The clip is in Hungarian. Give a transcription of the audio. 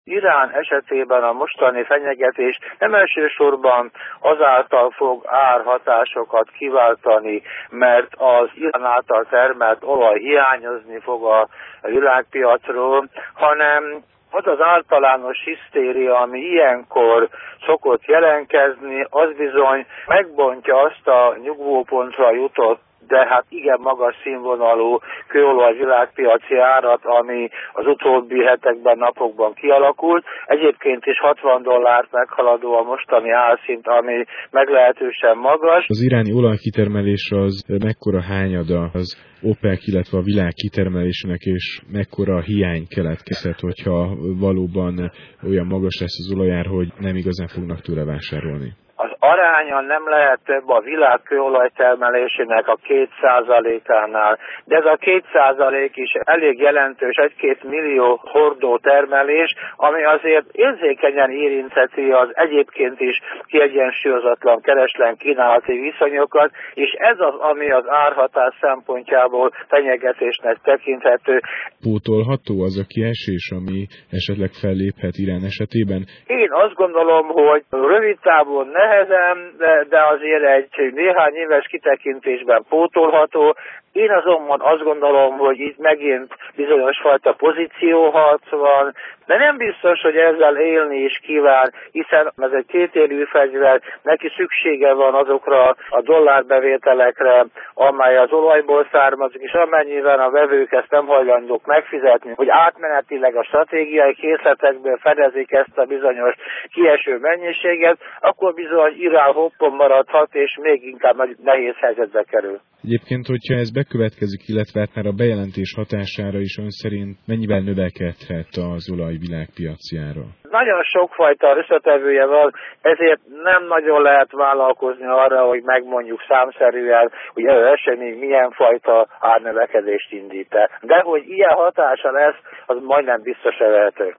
Irán esetében a mostani fenyegetés nem elsősorban azáltal fog árhatásokat kiváltani, mert az Irán által termelt olaj hiányozni fog a világpiacról, hanem az az általános hisztéria, ami ilyenkor szokott jelentkezni, az bizony megbontja azt a nyugvópontra jutott, de hát igen magas színvonalú kőolaj világpiaci árat, ami az utóbbi hetekben, napokban kialakult. Egyébként is $60 meghaladó a mostani árszint, ami meglehetősen magas. Az iráni olajkitermelés az mekkora hányada az OPEC, illetve a világ kitermelésének, és mekkora hiány keletkezhet, hogyha valóban olyan magas lesz az olajár, hogy nem igazán fognak tőle vásárolni? Az aránya nem lehet több a világ kőolajtermelésének a 2%-ánál, de ez a 2% is elég jelentős, 1-2 millió hordó termelés, ami azért érzékenyen érintheti az egyébként is kiegyensúlyozatlan kereslet kínálati viszonyokat, és ez az, ami az árhatás szempontjából fenyegetésnek tekinthető. Pótolható az a kiesés, ami esetleg felléphet Irán esetében? Én azt gondolom, hogy rövid távon nehezen, de azért egy néhány éves kitekintésben pótolható. Én azonban azt gondolom, hogy itt megint bizonyos fajta pozícióharc van, de nem biztos, hogy ezzel élni is kíván, hiszen ez egy kétélű fegyver, neki szüksége van azokra a dollárbevételekre, amely az olajból származik, és amennyiben a vevők ezt nem hajlandók megfizetni, hogy átmenetileg a stratégiai készletekből fedezik ezt a bizonyos kieső mennyiséget, akkor bizony Irán hoppon maradhat, és még inkább nehéz helyzetbe kerül. Egyébként, hogyha ez bekövetkezik, illetve hát már a bejelentés hatására is ön szerint mennyivel növekedhet az olaj világpiaci ára? Nagyon sokfajta összetevője van, ezért nem nagyon lehet vállalkozni arra, hogy megmondjuk számszerűen, hogy ez az esemény milyen fajta árnövekedést indít el. De hogy ilyen hatása lesz, az majdnem biztos lehető.